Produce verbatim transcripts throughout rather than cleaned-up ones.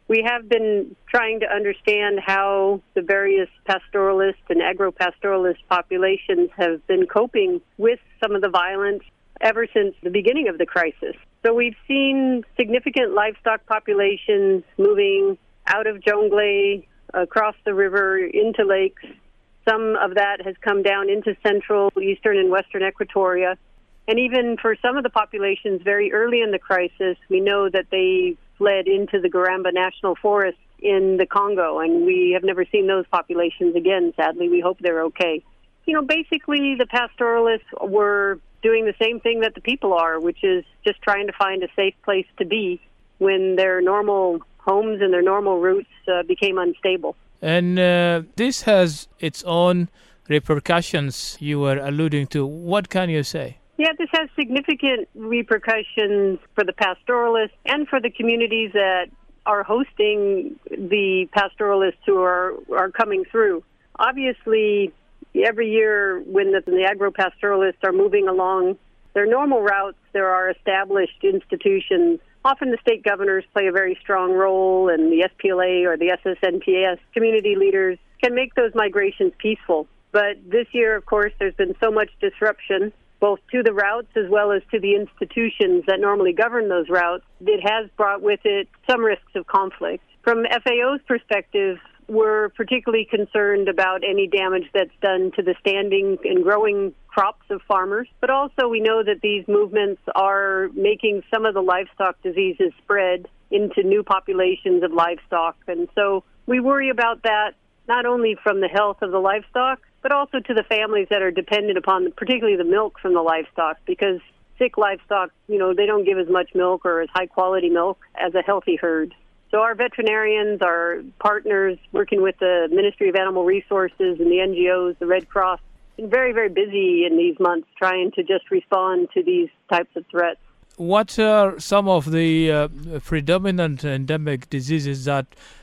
We have been trying to understand how the various pastoralist and agro-pastoralist populations have been coping with some of the violence ever since the beginning of the crisis. So we've seen significant livestock populations moving out of Jonglei, across the river, into lakes. Some of that has come down into central, eastern, and western Equatoria. And even for some of the populations very early in the crisis, we know that they fled into the Garamba National Forest in the Congo, and we have never seen those populations again, sadly. We hope they're okay. You know, basically the pastoralists were doing the same thing that the people are, which is just trying to find a safe place to be when their normal homes and their normal routes uh, became unstable. And uh, this has its own repercussions you were alluding to. What can you say? Yeah, this has significant repercussions for the pastoralists and for the communities that are hosting the pastoralists who are, are coming through. Obviously, every year when the, the agro-pastoralists are moving along their normal routes, there are established institutions. Often the state governors play a very strong role, and the S P L A or the S S N P S community leaders can make those migrations peaceful. But this year, of course, there's been so much disruption, both to the routes as well as to the institutions that normally govern those routes. It has brought with it some risks of conflict. From F A O's perspective, we're particularly concerned about any damage that's done to the standing and growing crops of farmers. But also we know that these movements are making some of the livestock diseases spread into new populations of livestock. And so we worry about that, not only from the health of the livestock, but also to the families that are dependent upon particularly the milk from the livestock, because sick livestock, you know, they don't give as much milk or as high quality milk as a healthy herd. So our veterinarians, our partners working with the Ministry of Animal Resources and the N G Os, the Red Cross, been very, very busy in these months trying to just respond to these types of threats. What are some of the uh, predominant endemic diseases that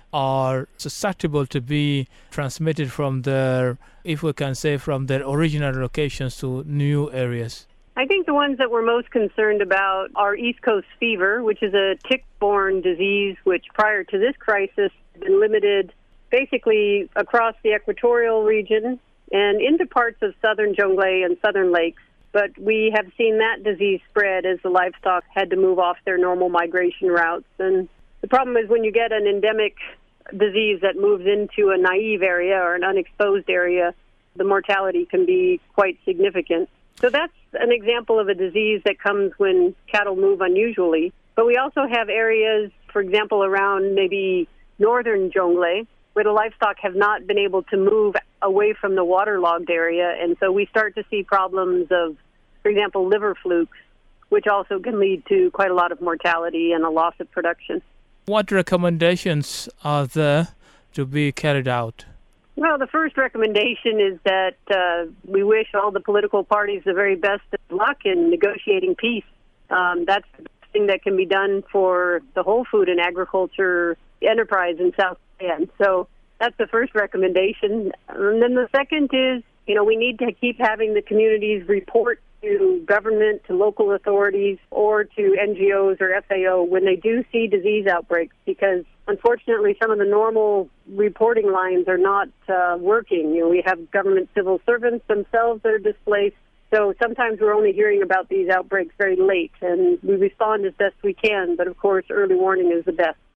are susceptible to be transmitted from their, if we can say, from their original locations to new areas? I think the ones that we're most concerned about are East Coast fever, which is a tick-borne disease which prior to this crisis has been limited basically across the equatorial region and into parts of southern Jonglei and southern lakes. But we have seen that disease spread as the livestock had to move off their normal migration routes. And the problem is when you get an endemic disease that moves into a naive area or an unexposed area, the mortality can be quite significant. So that's an example of a disease that comes when cattle move unusually. But we also have areas, for example, around maybe northern Jonglei, where the livestock have not been able to move away from the waterlogged area. And so we start to see problems of, for example, liver flukes, which also can lead to quite a lot of mortality and a loss of production. What recommendations are there to be carried out? Well, the first recommendation is that uh, we wish all the political parties the very best of luck in negotiating peace. Um, that's the best thing that can be done for the whole food and agriculture enterprise in South Sudan. So that's the first recommendation. And then the second is, you know, we need to keep having the communities report to government, to local authorities, or to N G Os or F A O when they do see disease outbreaks, because unfortunately some of the normal reporting lines are not uh, working. You know, we have government civil servants themselves that are displaced, so sometimes we're only hearing about these outbreaks very late, and we respond as best we can, but of course early warning is the best.